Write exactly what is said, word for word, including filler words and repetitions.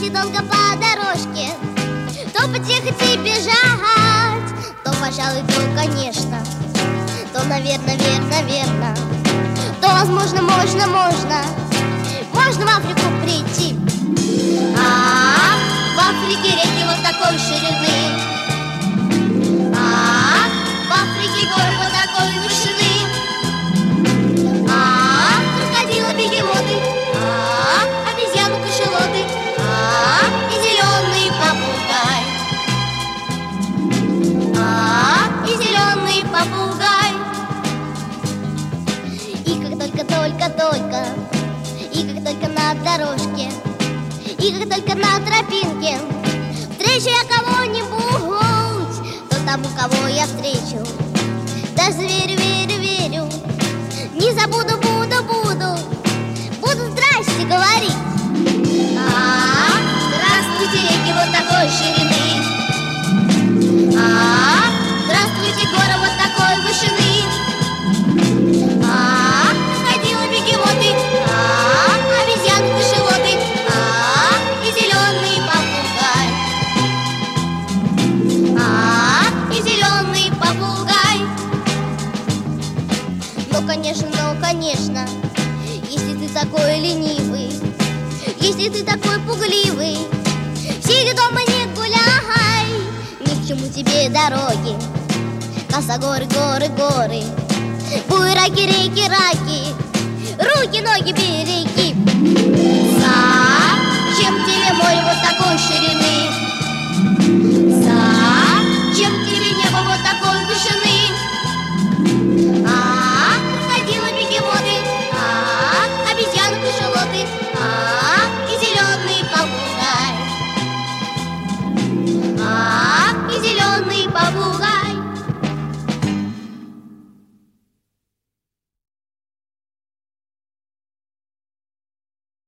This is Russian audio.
идти долго по дорожке, то потихать и бежать, то, пожалуй, то, конечно, то, наверное, верно, верно, то, возможно, можно, можно, можно в Африку прийти. А, в Африке реки вот такой ширины, а, в Африке горы вот такой вышины, а, крокодилы, бегемоты, а, обезьяны, кашалоты, а, и зеленый попугай, а, и зеленый попугай. И как только-только-только, и как только на дорожке, и как только на тропинке встречу я кого-нибудь, то тому, кого я встречу, даже верю, верю, верю, не забуду, буду, буду, буду здрасте говорить. А, здравствуйте, реки вот такой ширины, а, здравствуйте, горы вот такой вышины, а, крокодилы, бегемоты, а, обезьяны, кашалоты, а, и зеленый попугай, а, и зеленый попугай. Ну, конечно, ну, конечно, если ты такой ленивый, если ты такой пугливый, сиди дома, не гуляй, ни к чему тебе дороги, косогоры, горы, горы, буераки, реки, раки, руки, ноги, береги. Зачем тебе море вот такой ширины? Зачем